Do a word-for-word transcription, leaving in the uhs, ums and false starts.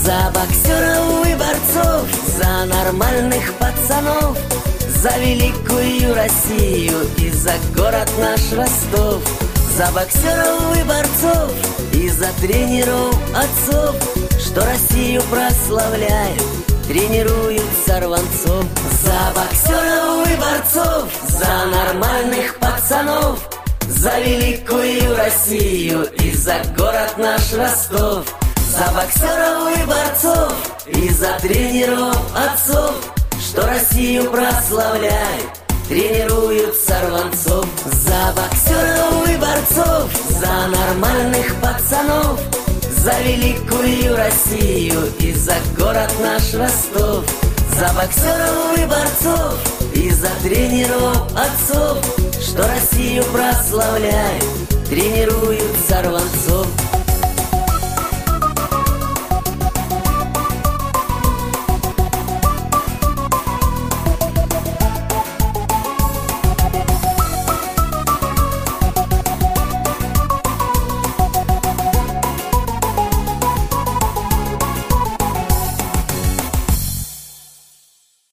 За боксеров и борцов, за нормальных пацанов, за великую Россию и за город наш Ростов. За боксеров и борцов и за тренеров отцов, что Россию прославляют, тренируют сорванцов. За боксеров и борцов, за нормальных пацанов, за великую Россию и за город наш Ростов. За боксеров и борцов и за тренеров отцов, что Россию прославляют, тренируют сорванцов. За боксеров и борцов, за нормальных пацанов, за великую Россию и за город наш Ростов. За боксеров и борцов и за тренеров отцов, что Россию прославляют, тренируют сорванцов.